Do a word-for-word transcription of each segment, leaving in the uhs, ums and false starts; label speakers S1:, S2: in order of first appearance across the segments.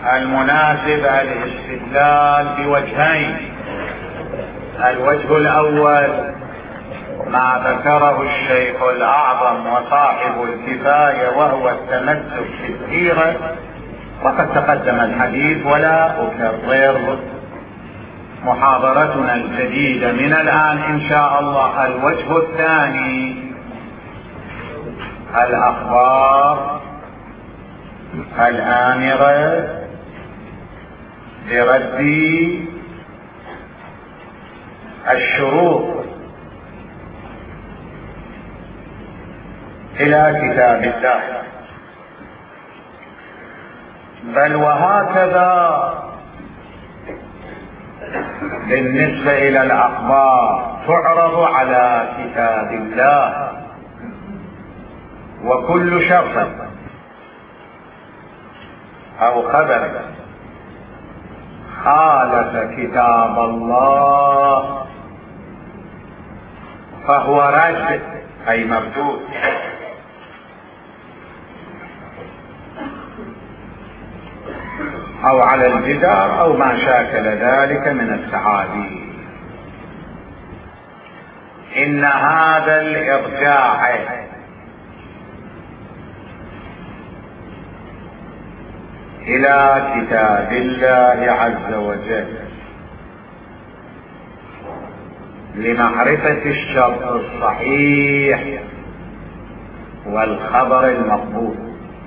S1: المناسب الاستدلال بوجهين. الوجه الأول ما ذكره الشيخ الأعظم وصاحب الكفاية وهو التمسك بالسيرة، وقد تقدم الحديث ولا أكرر. محاضرتنا الجديدة من الآن إن شاء الله الوجه الثاني، الأخبار الآمرة برد الشروط إلى كتاب الله. بل وهكذا بالنسبة إلى الأخبار تعرض على كتاب الله، وكل شرط أو خبر خالف كتاب الله فهو رد أي مردود. أو على الجدار أو ما شاكل ذلك من التعابير. إن هذا الإرجاع إلى كتاب الله عز وجل لمعرفة الشرط الصحيح والخبر المقبول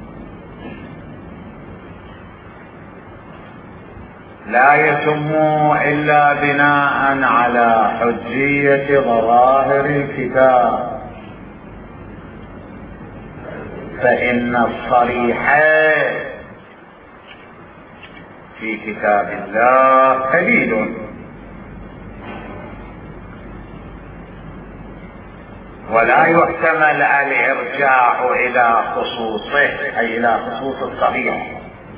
S1: لا يتم إلا بناء على حجية ظواهر الكتاب، فإن الصريح في كتاب الله قليل، ولا يحتمل الإرجاع إلى خصوصه أي إلى خصوص الصحيح،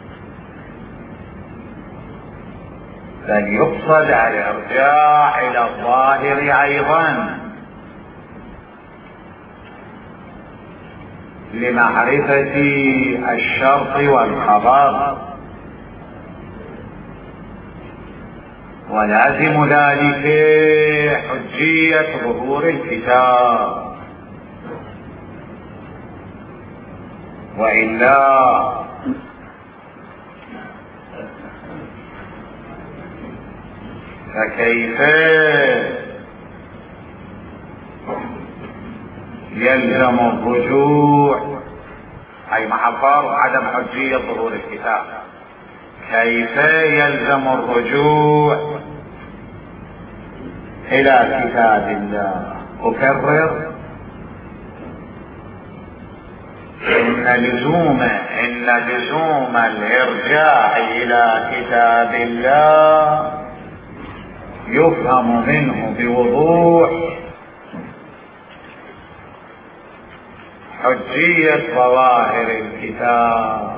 S1: بل يقصد الإرجاع إلى الظاهر أيضا لمعرفة الشرط والخبر، ولازم ذلك حجية ظهور الكتاب، وإلا فكيف يلزم الرجوع أي مع فرض عدم حجية ظهور الكتاب، كيف يلزم الرجوع إلى كتاب الله؟ أكرر إن لزوم إن لزوم الإرجاع إلى كتاب الله يفهم منه بوضوح حجية ظواهر الكتاب،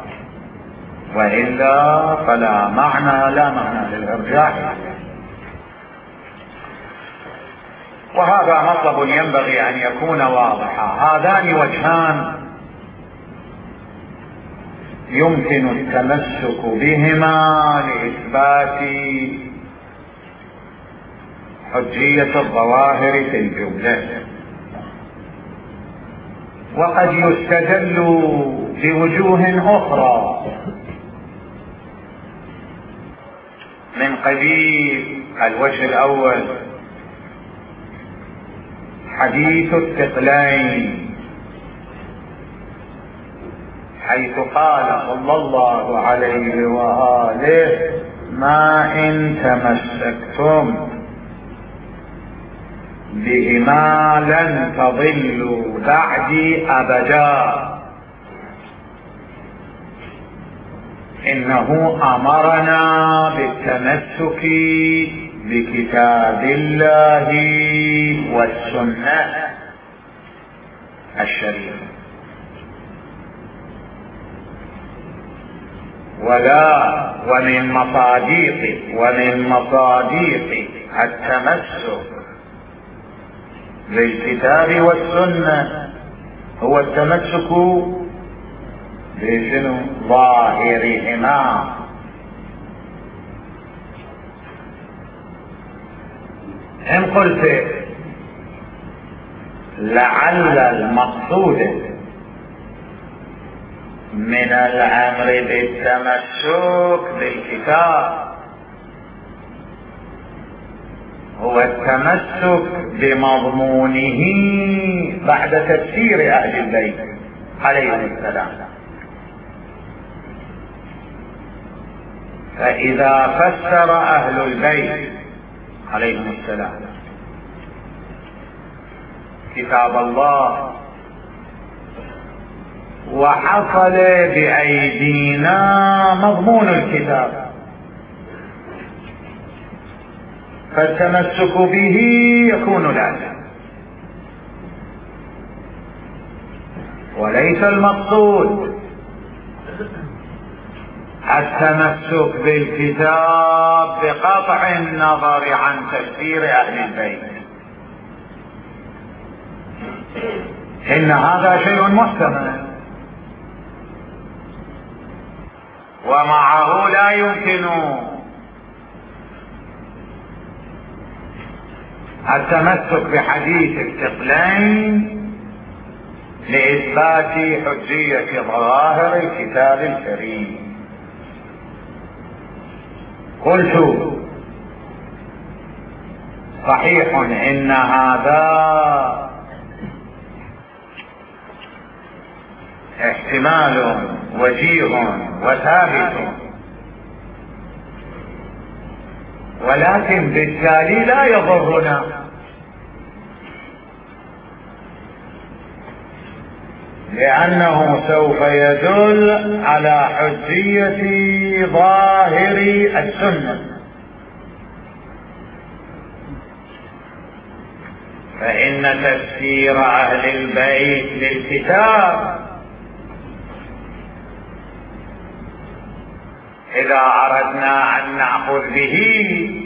S1: وإلا فلا معنى لا معنى للإرجاع. وهذا مطلب ينبغي أن يكون واضحا. هذان وجهان يمكن التمسك بهما لإثبات حجية الظواهر في الجملة، وقد يستدل بوجوه أخرى من قبيل الوجه الأول حديث الثقلين، حيث قال صلى الله عليه وآله: ما إن تمسكتم بهما لن تضلوا بعدي أبدا. إنه أمرنا بالتمسك بكتاب الله والسنة الشريفة، ولا ومن مصادق ومن مصادق التمسك بالكتاب والسنة هو التمسك بشنو؟ ظاهرهما إن قلت لعل المقصود من الأمر بالتمسك بالكتاب هو التمسك بمضمونه بعد تفسير أهل البيت عليهم السلام، فإذا فسر أهل البيت عليهم السلام كتاب الله وحصل بأيدينا مضمون الكتاب، فالتمسك به يكون لازم، وليس المقصود التمسك بالكتاب بقطع النظر عن تفسير أهل البيت، إن هذا شيء محتمل، ومعه لا يمكن التمسك بحديث الثقلين لإثبات حجية ظواهر الكتاب الكريم. قلت صحيح إن هذا احتمال وجيه وثابت، ولكن بالتالي لا يضرنا، لأنه سوف يدل على حجية ظاهر السنة، فإن تفسير أهل البيت للكتاب إذا أردنا أن نأخذ به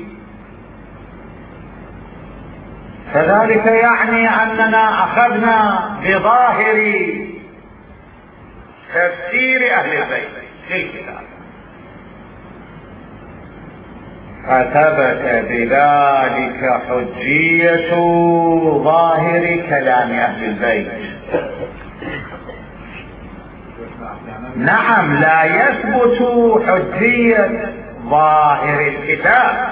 S1: فذلك يعني أننا أخذنا بظاهر تفسير أهل البيت للكتاب، فثبت بذلك حجية ظاهر كلام أهل البيت. نعم، لا يثبت حجية ظاهر الكتاب،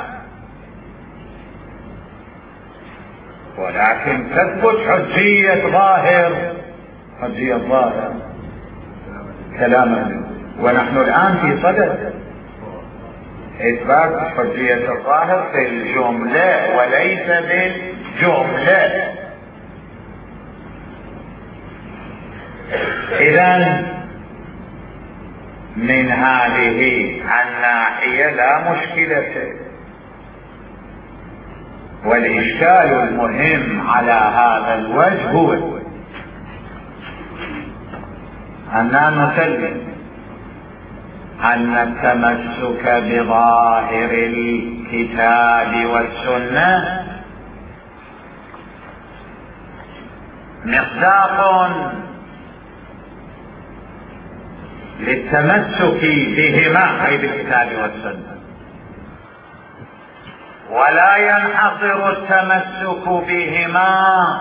S1: ولكن تثبت حجية ظاهر حجية ظاهر كلامه، ونحن الآن في صدد إثبات حجية الظاهر في الجملة وليس بالجملة. إذن من هذه الناحية لا مشكلة، والإشكال المهم على هذا الوجه هو أننا نسلم أن التمسك بظاهر الكتاب والسنة مصداق للتمسك بهما، أي بالكتاب والسنة، ولا ينحصر التمسك بهما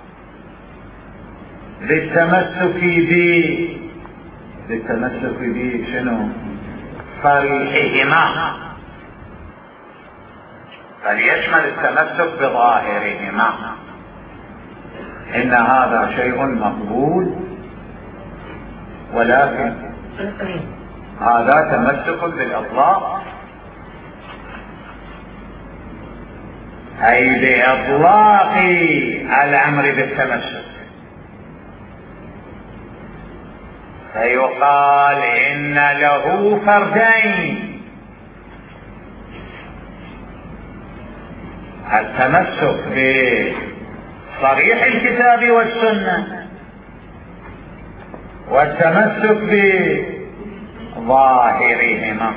S1: بالتمسك ب بالتمسك ب شنو؟ صريحهما، بل يشمل التمسك بظاهرهما. إن هذا شيء مقبول، ولكن هذا تمسك بالإطلاق، أي بإطلاق الأمر بالتمسك، فيقال إن له فردين: التمسك بصريح الكتاب والسنة، والتمسك بظاهرهما.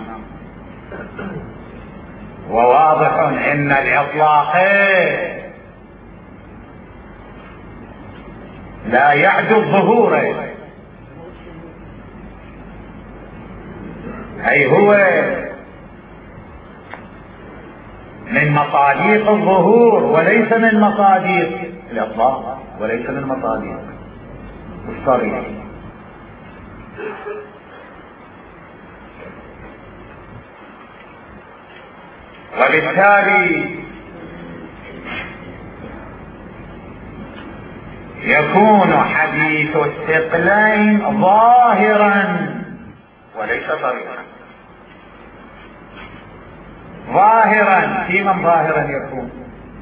S1: وواضح ان الاطلاق لا يعدو الظهور، اي هو من مصاديق الظهور وليس من مصاديق الإطلاق، وليس من مصاديق الصريح. وبالتالي يكون حديث الثقلين ظاهرا وليس صريحا. ظاهرا في من ظاهرا يكون؟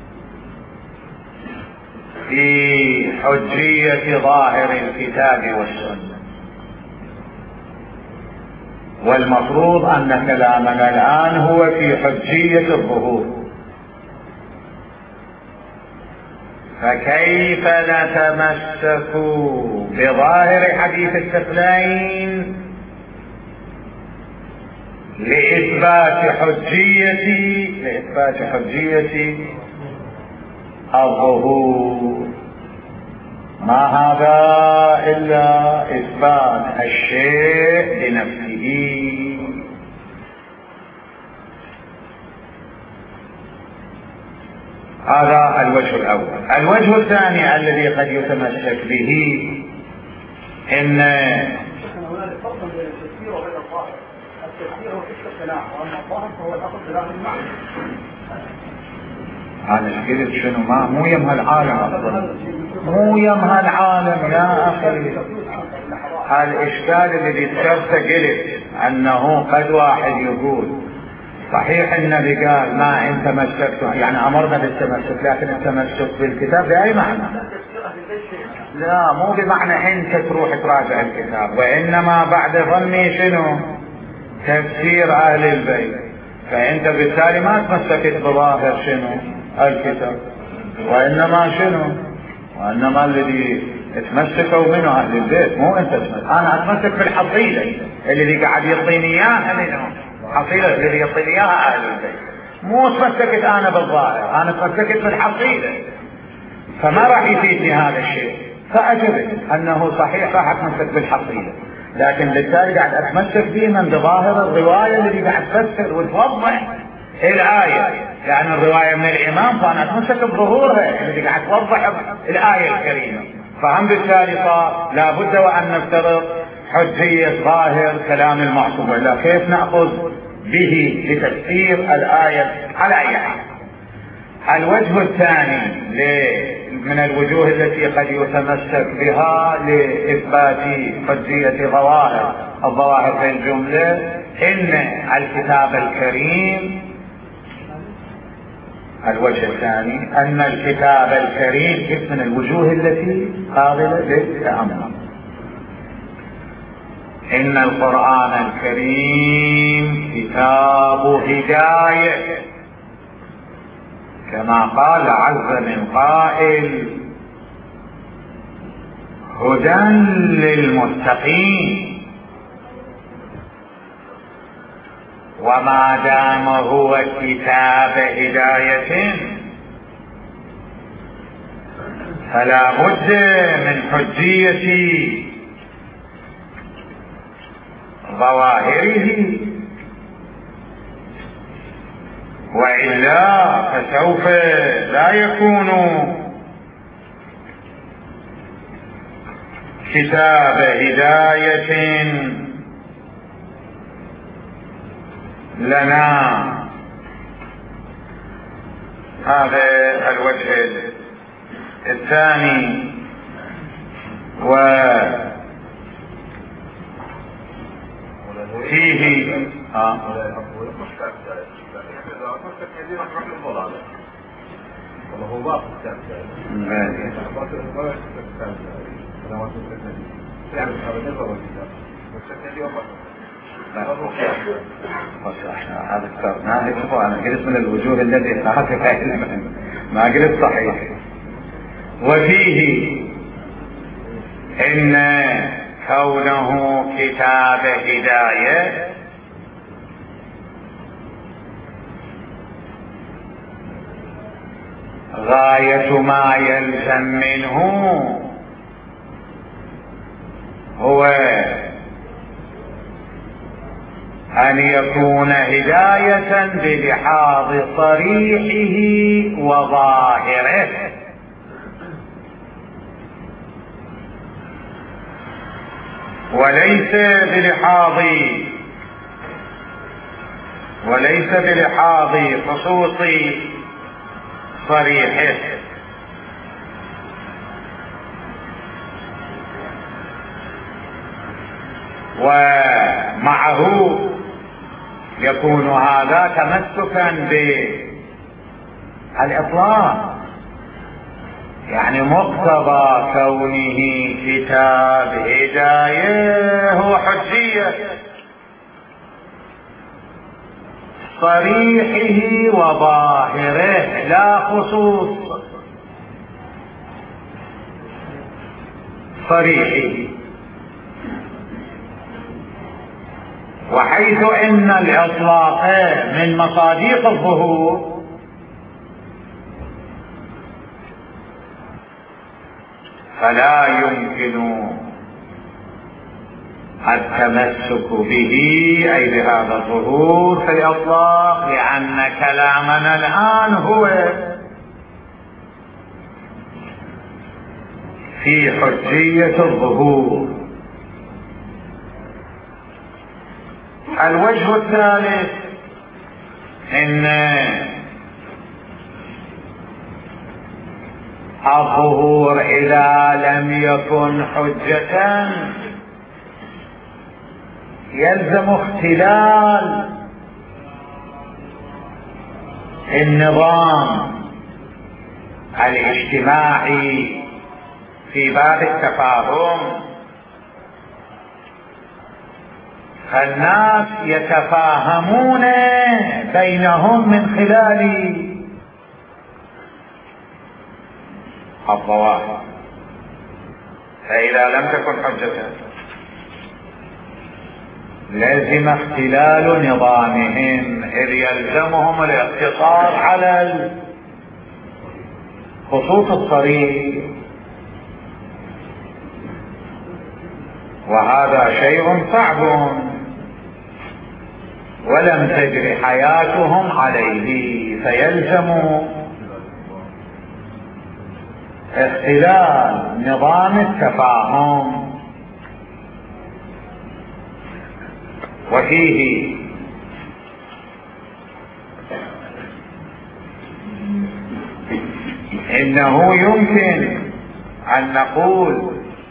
S1: في حجية ظاهر الكتاب والسنة. والمفروض أن كلامنا الآن هو في حجية الظهور، فكيف نتمسك بظاهر حديث الثقلين لإثبات حجية لإثبات حجية الظهور؟ ما هذا إلا إثبات الشيء لنفسه. هذا الوجه الأول. الوجه الثاني الذي قد يتمسك به إن
S2: هناك فرق بين التفسير وبين الظاهر. التفسير هو فكرة الكلام، وأما الظاهر فهو الأخذ بلغة المعنى.
S1: أنا قلت شنو؟ ما مو يم هالعالم أصلا، مو يم هالعالم يا أخي. هالإشكال اللي ذكرته قلت أنه قد واحد يقول صحيح النبي قال ما إن تمسكتم، يعني أمرنا بالتمسك، لكن التمسك بالكتاب بأي معنى؟ لا، مو بمعنى أنت تروح تراجع الكتاب، وإنما بعد ظني شنو؟ تفسير أهل البيت. فأنت بالتالي ما تمسكت بظاهر شنو؟ الكتاب، وإنما شنو؟ وإنما الذي تمسكوا منه أهل البيت، مو أنت تمسك. أنا أتمسك بالحصيلة اللي قاعد يعطيني إياها منهم، حصيلة اللي يعطيني إياها أهل البيت، مو تمسكت أنا بالظاهر، أنا تمسكت بالحصيلة. فما راح يفيدني هذا الشيء، فأجبت أنه صحيح راح أتمسك بالحصيلة، لكن بالتالي قاعد أتمسك ديما بظاهر الرواية اللي قاعد تفسر وتوضح الآية، يعني الرواية من الإمام فأنا أتمسك بظهورها اللي قاعد توضح الآية الكريمة. فهم بالتالي صار لابد وأن نفترض حجية ظاهر كلام المعصوم، ولا كيف نأخذ به لتفسير الآية على أي حال. الوجه الثاني من الوجوه التي قد يتمسك بها لإثبات حجية ظواهر الظواهر في الجملة إن الكتاب الكريم. الوجه الثاني أن الكتاب الكريم من الوجوه التي قابلة للتأمل. إن القرآن الكريم كتاب هداية، كما قال عز من قائل هدى للمتقين. وما دام هو كتاب هداية فلا بد من حجية ظواهره، وإلا فسوف لا يكون كتاب هداية لنا. هذا الوجه الثاني. وفيه ها
S2: وهو باقي الكتاب
S1: هذا ما شوفوا أنا قلت من الوجوه الذي خافت علما، ما قلت صحيح. وفيه إن كونه كتاب هداية غاية ما يلزم منه هو أن يكون هداية بلحاظ صريحه وظاهره، وليس بلحاظ وليس بلحاظ خصوص صريحه. ومعه يكون هذا تمسكا بالإطلاق، يعني مقتضى كونه كتاب هداية هو حجية صريحه وظاهره لا خصوص صريحه. وحيث ان الاطلاق من مصادق الظهور فلا يمكن التمسك به اي بهذا الظهور في الاطلاق، لان كلامنا الان هو في حجية الظهور. الوجه الثالث ان الظهور اذا لم يكن حجة يلزم اختلال النظام الاجتماعي في باب التفاهم، فالناس يتفاهمون بينهم من خلال الظواهر، فإذا لم تكن حجة لازم اختلال نظامهم، إذ يلزمهم الاقتصار على الخصوص الصريح، وهذا شيء صعب ولم تجر حياتهم عليه، فيلزم اختلال نظام التفاهم. وفيه إنه يمكن أن نقول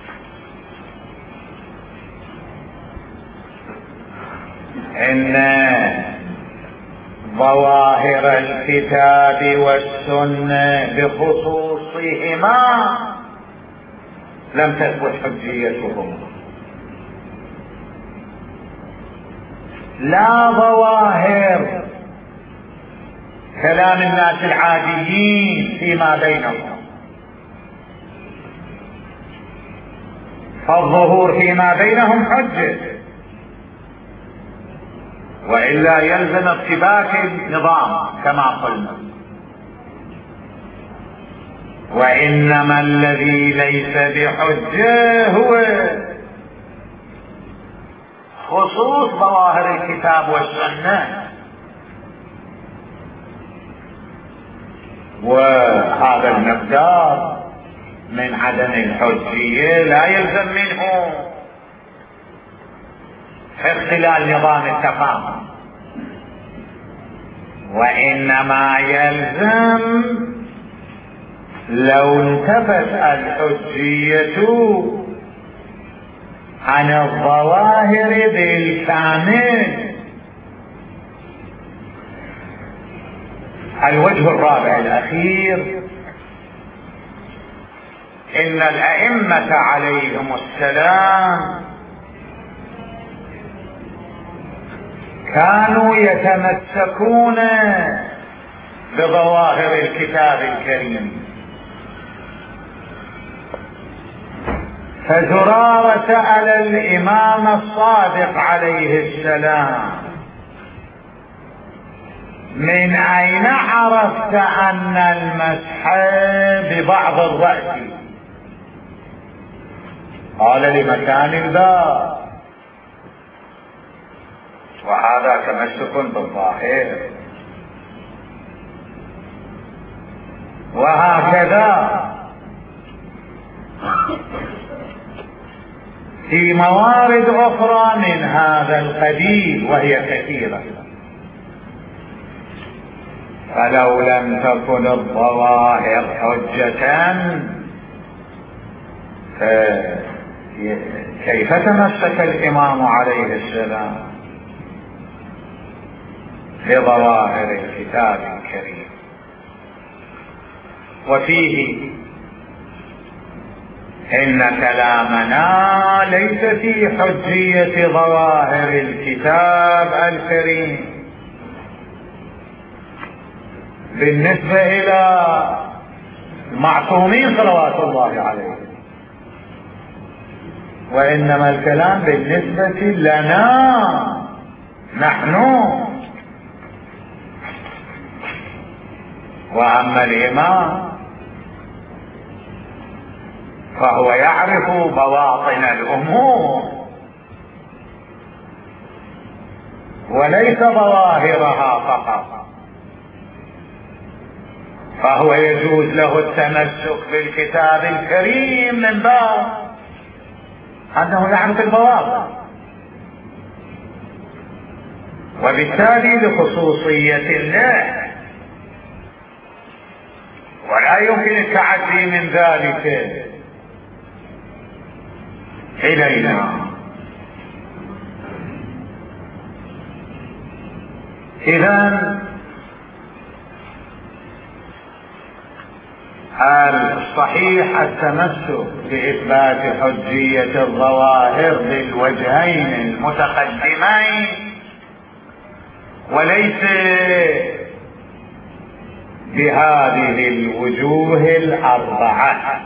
S1: إن ظواهر الكتاب والسنة بخصوصهما لم تثبت حجيتهم، لا ظواهر كلام الناس العاديين فيما بينهم، فالظهور فيما بينهم حجة، وإلا يلزم ارتباك النظام كما قلنا. وإنما الذي ليس بحجة هو خصوص ظواهر الكتاب والسنة، وهذا المقدار من عدم الحجية لا يلزم منه اختلال نظام التفاهم، وإنما يلزم لو انتفت الحجية عن الظواهر بالكامل. الوجه الرابع الأخير إن الأئمة عليهم السلام كانوا يتمسكون بظواهر الكتاب الكريم. فزرارة سأل الإمام الصادق عليه السلام: من أين عرفت أن المسح ببعض الرأس؟ قال: لمكان الباب. وهذا تمسك بالظاهر. وهكذا في موارد أخرى من هذا القبيل وهي كثيرة. فلو لم تكن الظواهر حجة كيف تمسك الإمام عليه السلام بظواهر الكتاب الكريم؟ وفيه إن كلامنا ليس في حجية ظواهر الكتاب الكريم بالنسبة إلى المعصومين صلوات الله عليهم، وإنما الكلام بالنسبة لنا نحن. وأما الإمام فهو يعرف بواطن الأمور وليس ظواهرها فقط، فهو يجوز له التمسك بالكتاب الكريم من باب أنه يعرف البواطن، وبالتالي لخصوصية الله، ولا يمكن التعدي من ذلك إلينا. إذن الصحيح التمسك بإثبات حجية الظواهر بالوجهين المتقدمين وليس بهذه الوجوه الأربعة.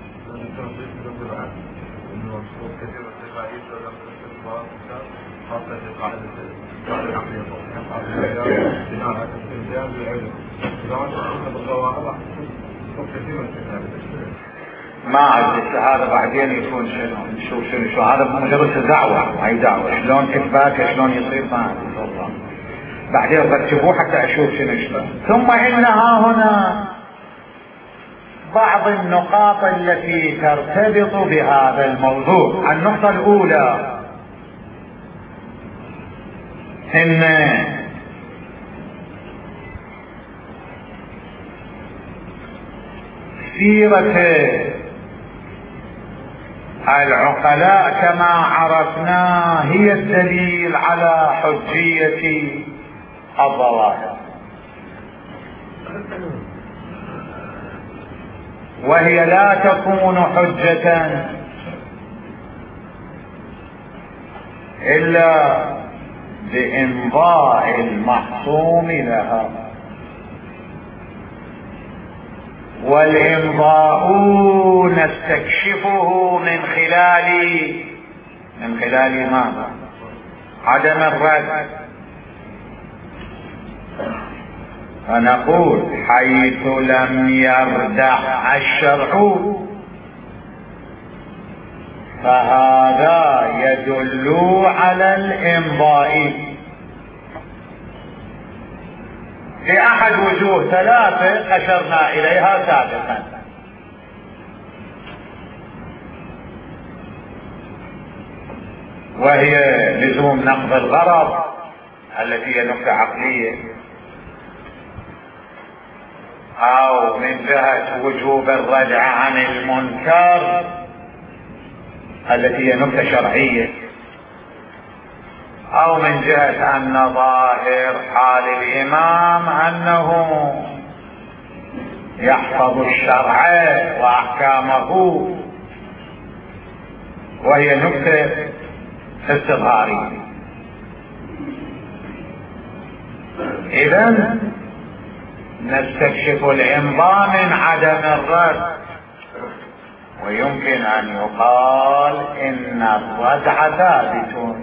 S1: ما عاد هذا بعدين يكون شنو نشوف شنو شو هذا مجرد دعوة، هاي دعوة شلون اثبات شلون يصير ما عاد والله بعدين رتبوه حتى اشوف شنو شلون. ثم انها هنا بعض النقاط التي ترتبط بهذا الموضوع. النقطة الاولى ان سيرة العقلاء كما عرفنا هي الدليل على حجية الظواهر، وهي لا تكون حجة إلا بإمضاء المحصوم لها، والإمضاء نستكشفه من خلال من خلال ماذا؟ عدم الرد. فنقول حيث لم يردع الشرع فهذا يدل على الإمضاء لأحد وجوه ثلاثة أشرنا إليها سابقا. وهي لزوم نقض الغرض التي هي نقطة عقلية، أو من جهة وجوب الردع عن المنكر التي هي نقطة شرعية، أو من جهة أن ظاهر حال الإمام أنه يحفظ الشرع وأحكامه، وهي نقطة استظهارية. إذن نستكشف الإمضاء من عدم الرد، ويمكن أن يقال إن الردع ثابت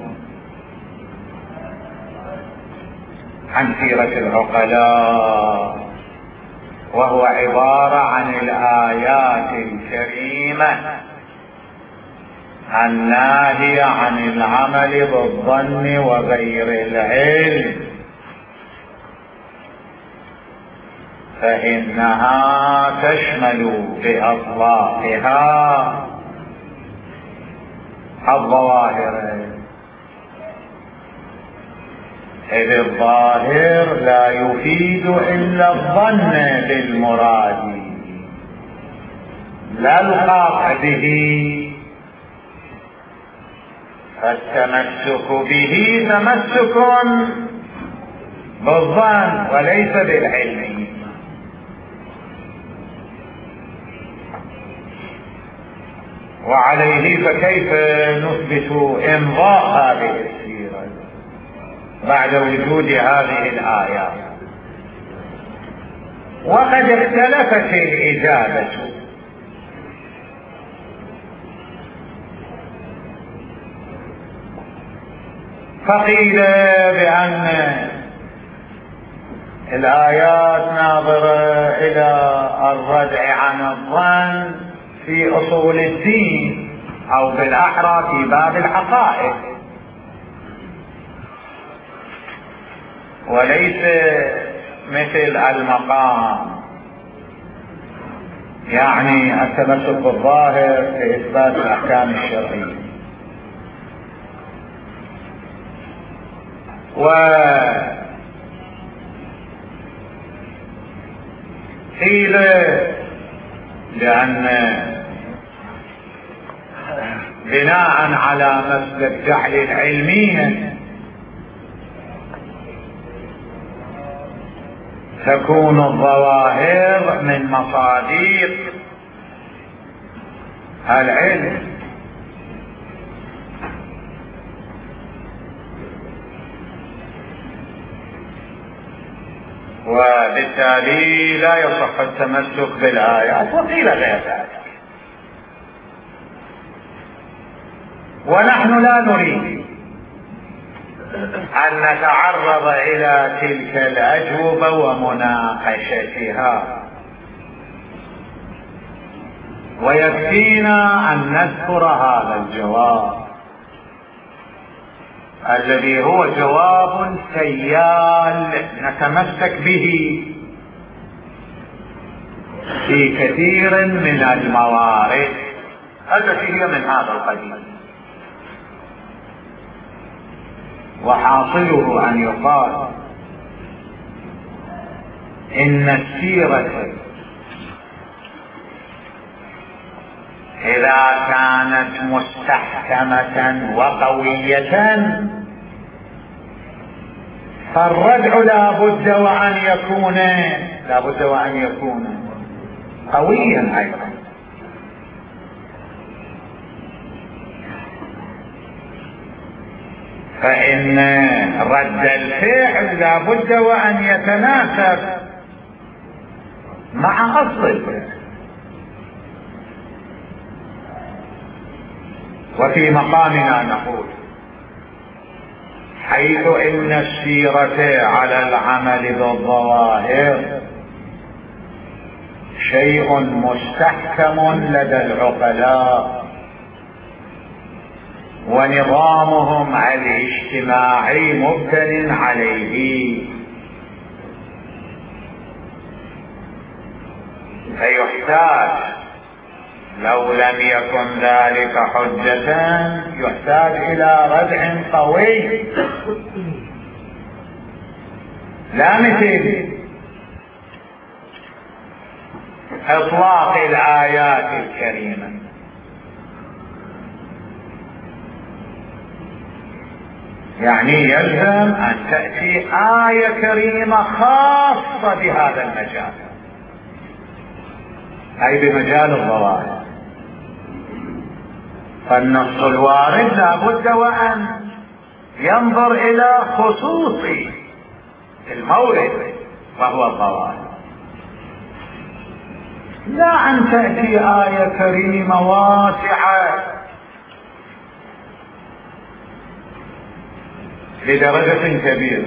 S1: عن سيرة العقلاء، وهو عبارة عن الآيات الكريمة الناهية عن العمل بالظن وغير العلم، فإنها تشمل بأطلاقها الظواهر، إذ الظاهر لا يفيد إلا الظن بالمراد لا القاطع به، فالتمسك به تمسك بالظن وليس بالعلم. وعليه فكيف نثبت إمضاء هذه السيرة بعد وجود هذه الآيات؟ وقد اختلفت الإجابة، فقيل بأن الآيات ناظرة إلى الردع عن الظن في أصول الدين، أو بالأحرى في باب الحقائق، وليس مثل المقام، يعني التمسك بالظاهر في إثبات الأحكام الشرعية. وقيل لأن بناء على مسلك جعل العلمية تكون الظواهر من مصادر العلم، وبالتالي لا يصح التمسك بالآيات. وقيل غير ذلك، ونحن لا نريد أن نتعرض إلى تلك الأجوبة ومناقشتها، ويكفينا أن نذكر هذا الجواب الذي هو جواب سيال نتمسك به في كثير من الموارد التي هي من هذا القبيل. وحاصله أن يقال إن السيرة إذا كانت مستحكمة وقوية فالردع لا بد وأن يكون لا بد وأن يكون قويا أيضا. فإن رد الفعل لا بد وأن يتناسب مع أصل الفعل. وفي مقامنا نقول حيث إن السيرة على العمل بالظواهر شيء مستحكم لدى العقلاء ونظامهم الاجتماعي مبتل عليه، فيحتاج لو لم يكن ذلك حجة يحتاج إلى ردع قوي، لا مثل إطلاق الآيات الكريمة. يعني يلزم أن تأتي آية كريمة خاصة بهذا المجال، أي بمجال الظواهر. فالنص الوارد لا بد وأن ينظر إلى خصوص المورد وهو الظواهر، لا أن تأتي آية كريمة واسعة بدرجة كبيرة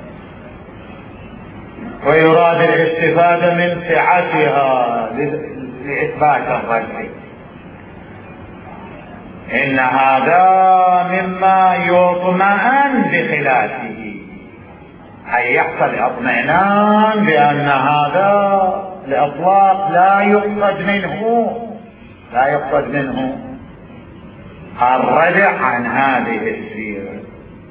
S1: ويراد الاستفادة من سعتها لإثبات الرد. إن هذا مما يطمئن بخلافه، أي يحصل اطمئنان بأن هذا الإطلاق لا يقصد منه لا يقصد منه الردع عن هذه السيرة،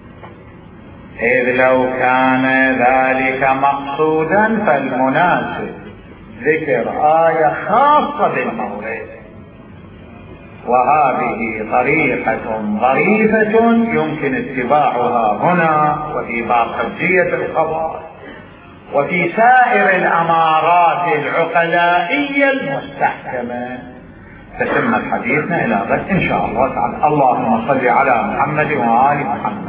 S1: إذ لو كان ذلك مقصودا فالمناسب ذكر آية خاصة بالمورد، وهذه طريقة ظريفة يمكن اتباعها هنا وفي باقية القضاء وفي سائر الأمارات العقلائية المستحكمة. تتم حديثنا إلى غد إن شاء الله تعالى. اللهم صل على محمد وآل محمد.